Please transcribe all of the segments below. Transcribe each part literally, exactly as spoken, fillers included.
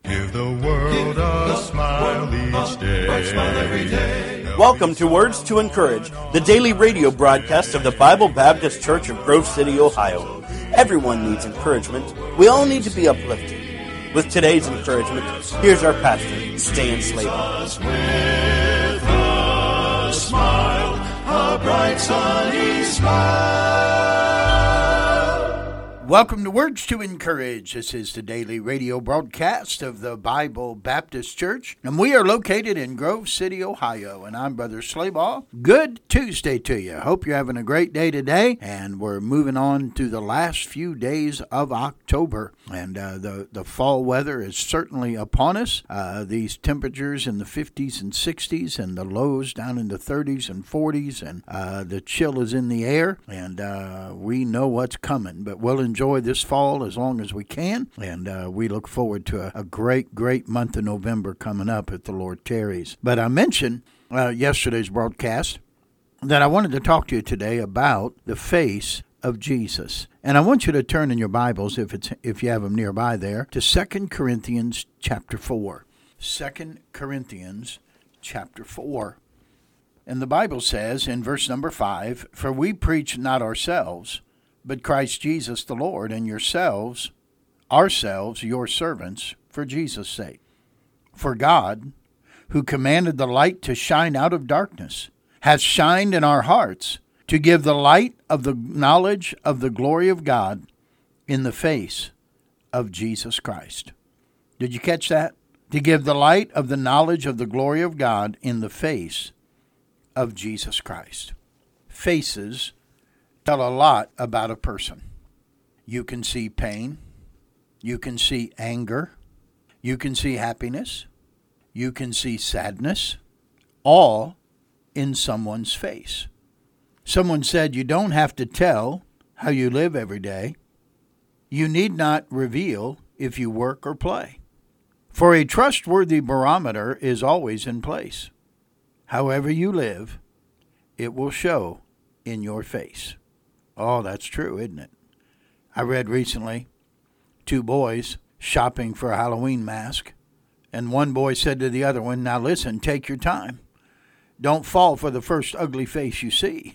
Give the world a smile each day. Welcome to Words to Encourage, the daily radio broadcast of the Bible Baptist Church of Grove City, Ohio. Everyone needs encouragement. We all need to be uplifted. With today's encouragement, here's our pastor, Stan Slater. With a smile, a bright sunny smile. Welcome to Words to Encourage. This is the daily radio broadcast of the Bible Baptist Church, and we are located in Grove City, Ohio, and I'm Brother Slabaugh. Good Tuesday to you. Hope you're having a great day today, and we're moving on to the last few days of October, and uh, the, the fall weather is certainly upon us. Uh, these temperatures in the fifties and sixties, and the lows down in the thirties and forties, and uh, the chill is in the air, and uh, we know what's coming, but we'll enjoy Enjoy this fall as long as we can, and uh, we look forward to a, a great, great month of November coming up if the Lord tarries. But I mentioned uh, yesterday's broadcast that I wanted to talk to you today about the face of Jesus. And I want you to turn in your Bibles, if it's if you have them nearby there, to Second Corinthians chapter four. Second Corinthians chapter four. And the Bible says in verse number five, "For we preach not ourselves, but Christ Jesus the Lord, and yourselves, ourselves, your servants, for Jesus' sake. For God, who commanded the light to shine out of darkness, has shined in our hearts to give the light of the knowledge of the glory of God in the face of Jesus Christ." Did you catch that? To give the light of the knowledge of the glory of God in the face of Jesus Christ. Faces tell a lot about a person. You can see pain. You can see anger. You can see happiness. You can see sadness, all in someone's face. Someone said you don't have to tell how you live every day. You need not reveal if you work or play. For a trustworthy barometer is always in place. However you live, it will show in your face. Oh, that's true, isn't it? I read recently two boys shopping for a Halloween mask, and one boy said to the other one, "Now listen, take your time. Don't fall for the first ugly face you see."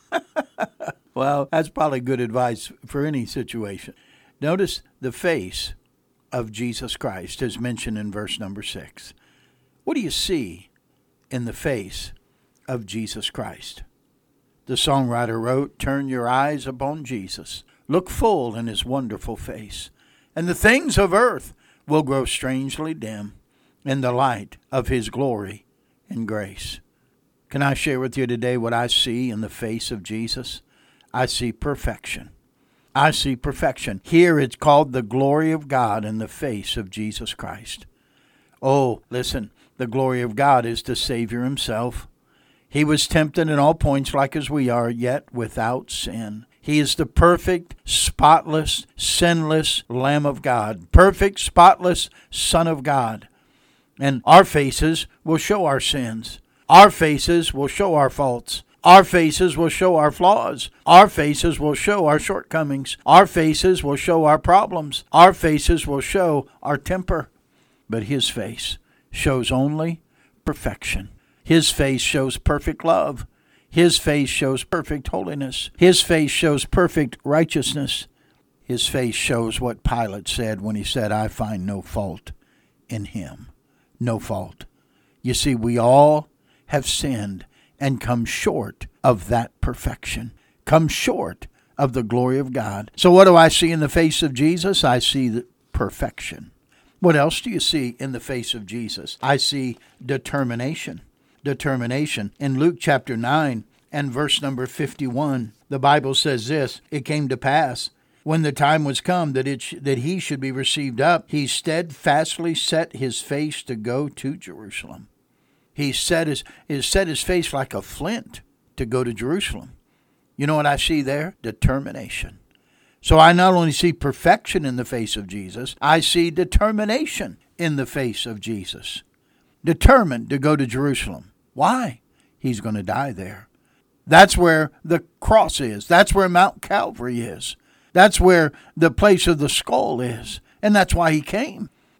Well, that's probably good advice for any situation. Notice the face of Jesus Christ is mentioned in verse number six. What do you see in the face of Jesus Christ? The songwriter wrote, "Turn your eyes upon Jesus. Look full in his wonderful face, and the things of earth will grow strangely dim in the light of his glory and grace." Can I share with you today what I see in the face of Jesus? I see perfection. I see perfection. Here it's called the glory of God in the face of Jesus Christ. Oh, listen, the glory of God is the Savior himself. He was tempted in all points like as we are, yet without sin. He is the perfect, spotless, sinless Lamb of God. Perfect, spotless Son of God. And our faces will show our sins. Our faces will show our faults. Our faces will show our flaws. Our faces will show our shortcomings. Our faces will show our problems. Our faces will show our temper. But his face shows only perfection. His face shows perfect love. His face shows perfect holiness. His face shows perfect righteousness. His face shows what Pilate said when he said, "I find no fault in him." No fault. You see, we all have sinned and come short of that perfection. Come short of the glory of God. So what do I see in the face of Jesus? I see the perfection. What else do you see in the face of Jesus? I see determination. Determination. In Luke chapter nine and verse number fifty-one, the Bible says this, "It came to pass, when the time was come that it sh- that he should be received up, he steadfastly set his face to go to Jerusalem." He set his, he set his face like a flint to go to Jerusalem. You know what I see there? Determination. So I not only see perfection in the face of Jesus, I see determination in the face of Jesus. Determined to go to Jerusalem. Why? He's going to die there. That's where the cross is. That's where Mount Calvary is. That's where the place of the skull is. And that's why he came.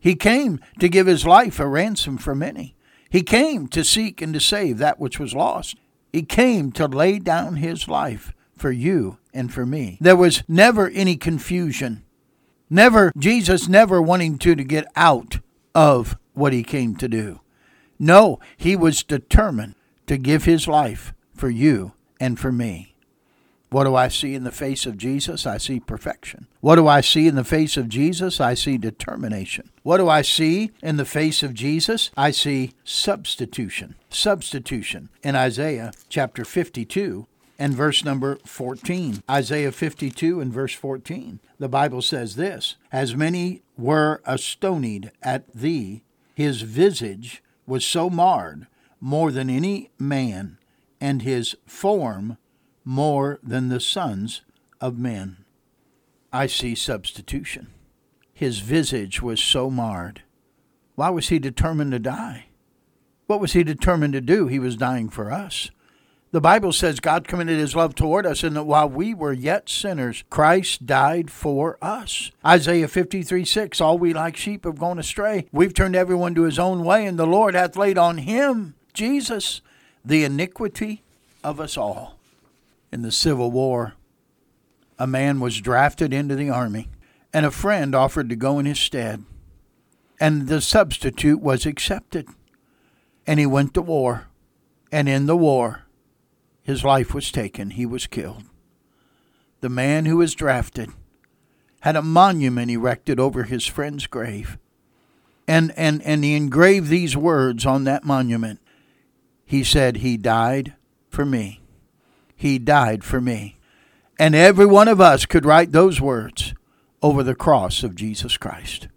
He came to give his life a ransom for many. He came to seek and to save that which was lost. He came to lay down his life for you and for me. There was never any confusion. Never, Jesus never wanting to, to get out of what he came to do. No, he was determined to give his life for you and for me. What do I see in the face of Jesus? I see perfection. What do I see in the face of Jesus? I see determination. What do I see in the face of Jesus? I see substitution. Substitution. In Isaiah chapter fifty-two and verse number fourteen. Isaiah fifty-two and verse fourteen. The Bible says this, "As many were astonied at thee, his visage was so marred more than any man, and his form more than the sons of men." I see substitution. His visage was so marred. Why was he determined to die? What was he determined to do? He was dying for us. The Bible says God commended his love toward us, and that while we were yet sinners, Christ died for us. Isaiah fifty-three six, "All we like sheep have gone astray. We've turned everyone to his own way, and the Lord hath laid on him," Jesus, "the iniquity of us all." In the Civil War, a man was drafted into the army, and a friend offered to go in his stead. And the substitute was accepted. And he went to war. And in the war, his life was taken. He was killed. The man who was drafted had a monument erected over his friend's grave. And, and, and he engraved these words on that monument. He said, "He died for me. He died for me." And every one of us could write those words over the cross of Jesus Christ.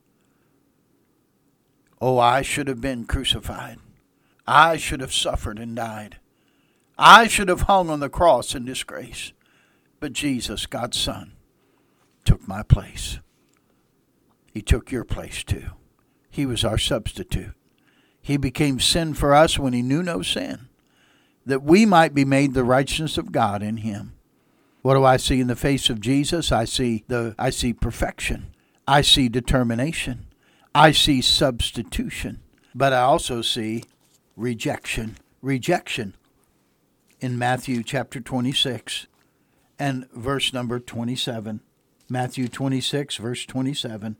Oh, I should have been crucified. I should have suffered and died. I should have hung on the cross in disgrace. But Jesus, God's Son, took my place. He took your place too. He was our substitute. He became sin for us when he knew no sin, that we might be made the righteousness of God in him. What do I see in the face of Jesus? I see the I see perfection. I see determination. I see substitution. But I also see rejection. Rejection. In Matthew chapter twenty-six and verse number twenty-seven. Matthew twenty-six, verse twenty-seven.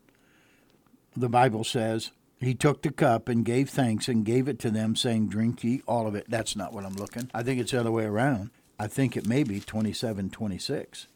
The Bible says, "He took the cup and gave thanks and gave it to them, saying, Drink ye all of it." That's not what I'm looking. I think it's the other way around. I think it may be twenty-seven, twenty-six.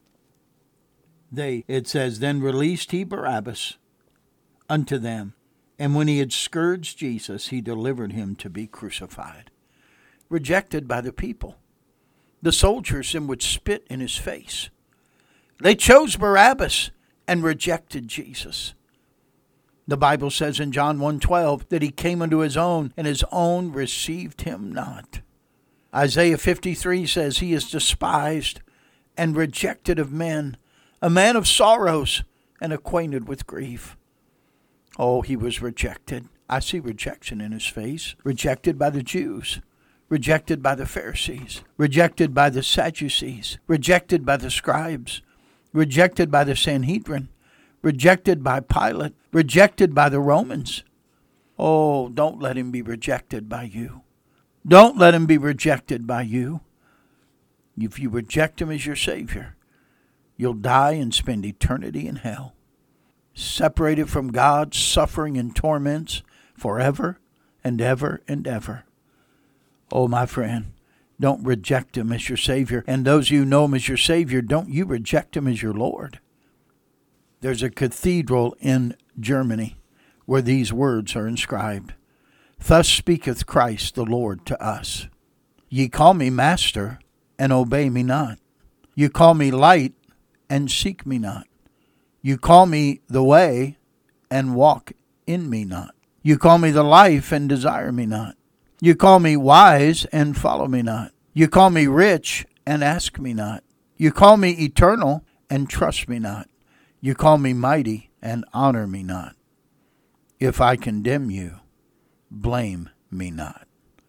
They, it says, "Then released he Barabbas unto them, and when he had scourged Jesus, he delivered him to be crucified." Rejected by the people. The soldiers then would spit in his face. They chose Barabbas and rejected Jesus. The Bible says in John one twelve that he came unto his own, and his own received him not. Isaiah fifty-three says he is despised and rejected of men, a man of sorrows and acquainted with grief. Oh, he was rejected. I see rejection in his face. Rejected by the Jews. Rejected by the Pharisees. Rejected by the Sadducees. Rejected by the scribes. Rejected by the Sanhedrin. Rejected by Pilate. Rejected by the Romans. Oh, don't let him be rejected by you. Don't let him be rejected by you. If you reject him as your Savior, you'll die and spend eternity in hell, separated from God, suffering and torments forever and ever and ever. Oh, my friend, don't reject him as your Savior. And those of you who know him as your Savior, don't you reject him as your Lord. There's a cathedral in Germany where these words are inscribed. "Thus speaketh Christ the Lord to us. Ye call me Master, and obey me not. You call me Light, and seek me not. You call me the way, and walk in me not. You call me the life, and desire me not. You call me wise, and follow me not. You call me rich, and ask me not. You call me eternal, and trust me not. You call me mighty, and honor me not. If I condemn you, blame me not."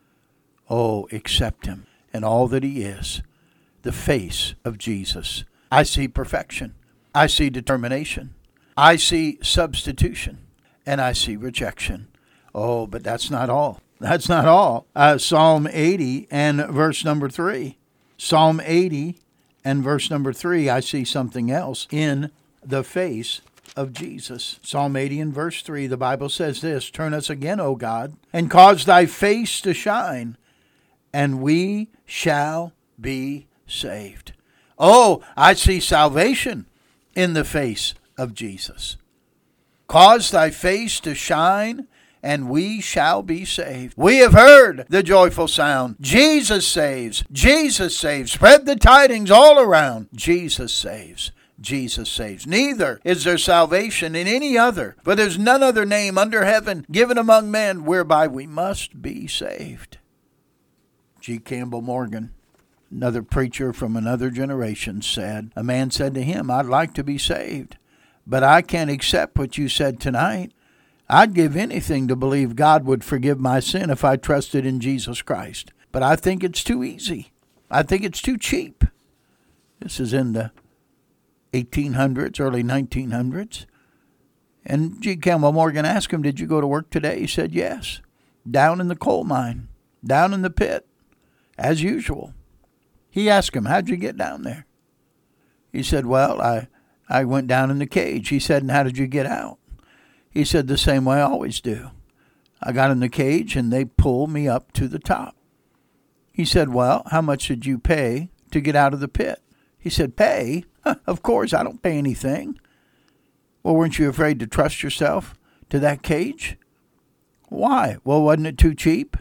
Oh, accept him and all that he is, the face of Jesus. I see perfection. I see determination. I see substitution. and I see rejection. Oh, but that's not all. That's not all. Uh, Psalm eighty and verse number three. Psalm eighty and verse number three, I see something else in the face of Jesus. Psalm eighty and verse three, the Bible says this, "Turn us again, O God, and cause thy face to shine, and we shall be saved." Oh, I see salvation in the face of Jesus. Cause thy face to shine, and we shall be saved. We have heard the joyful sound. Jesus saves. Jesus saves. Spread the tidings all around. Jesus saves. Jesus saves. Neither is there salvation in any other, for there's none other name under heaven given among men whereby we must be saved. G. Campbell Morgan, another preacher from another generation, said, a man said to him, "I'd like to be saved, but I can't accept what you said tonight. I'd give anything to believe God would forgive my sin if I trusted in Jesus Christ. But I think it's too easy. I think it's too cheap." This is in the eighteen hundreds, early nineteen hundreds. And G. Campbell Morgan asked him, "Did you go to work today?" He said, "Yes. Down in the coal mine, down in the pit, as usual." He asked him, "How'd you get down there?" He said, "Well, I, I went down in the cage." He said, "And how did you get out?" He said, "The same way I always do. I got in the cage and they pulled me up to the top." He said, "Well, how much did you pay to get out of the pit?" He said, "Pay? Huh, of course, I don't pay anything." "Well, weren't you afraid to trust yourself to that cage?" "Why? Well, wasn't it too cheap?"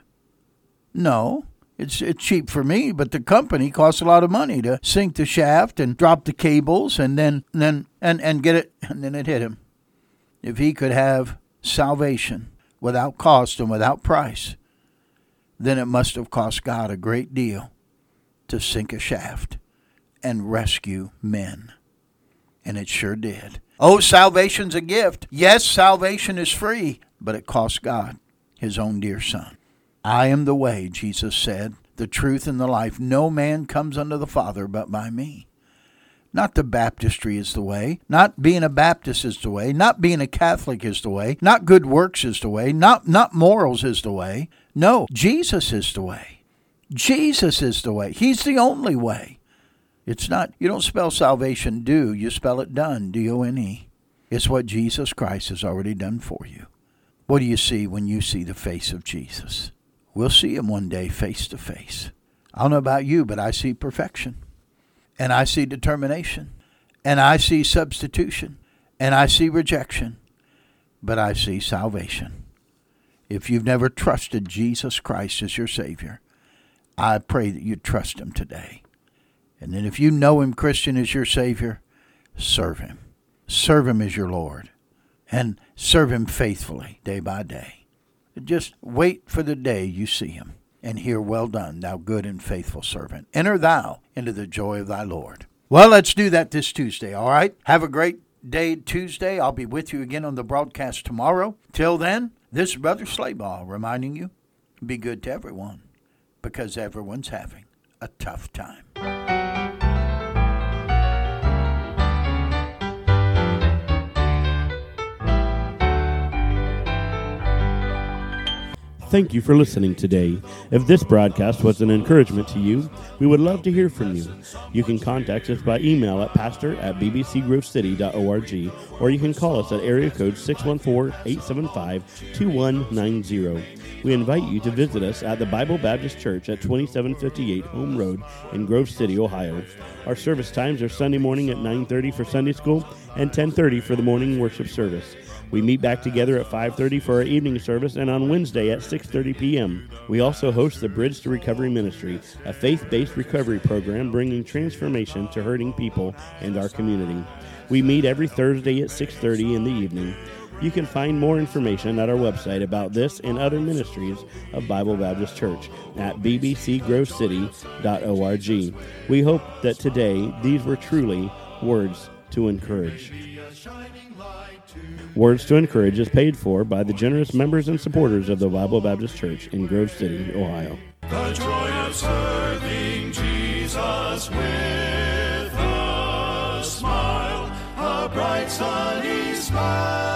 "No, it's it's cheap for me, but the company costs a lot of money to sink the shaft and drop the cables and then then and, and get it," and then it hit him. If he could have salvation without cost and without price, then it must have cost God a great deal to sink a shaft and rescue men. And it sure did. Oh, salvation's a gift. Yes, salvation is free, but it cost God his own dear son. "I am the way," Jesus said, "the truth and the life. No man comes unto the Father but by me." Not the baptistry is the way. Not being a Baptist is the way. Not being a Catholic is the way. Not good works is the way. Not, not morals is the way. No, Jesus is the way. Jesus is the way. He's the only way. It's not, you don't spell salvation do, you spell it done, D O N E. It's what Jesus Christ has already done for you. What do you see when you see the face of Jesus? We'll see him one day face to face. I don't know about you, but I see perfection. And I see determination, and I see substitution, and I see rejection, but I see salvation. If you've never trusted Jesus Christ as your Savior, I pray that you trust him today. And then if you know him, Christian, as your Savior, serve him. Serve him as your Lord, and serve him faithfully day by day. Just wait for the day you see him and hear, "Well done, thou good and faithful servant. Enter thou into the joy of thy Lord." Well, let's do that this Tuesday, all right? Have a great day Tuesday. I'll be with you again on the broadcast tomorrow. Till then, this is Brother Slayball reminding you, be good to everyone, because everyone's having a tough time. Thank you for listening today. If this broadcast was an encouragement to you, we would love to hear from you. You can contact us by email at pastor at b b c grove city dot org, or you can call us at area code six one four, eight seven five, two one nine zero. We invite you to visit us at the Bible Baptist Church at twenty-seven fifty-eight Home Road in Grove City, Ohio. Our service times are Sunday morning at nine thirty for Sunday school and ten thirty for the morning worship service. We meet back together at five thirty for our evening service and on Wednesday at six thirty p.m. We also host the Bridge to Recovery Ministry, a faith-based recovery program bringing transformation to hurting people and our community. We meet every Thursday at six thirty in the evening. You can find more information at our website about this and other ministries of Bible Baptist Church at b b c grove city dot org. We hope that today these were truly words to encourage. Words to Encourage is paid for by the generous members and supporters of the Bible Baptist Church in Grove City, Ohio. The joy of serving Jesus with a smile, a bright sunny smile.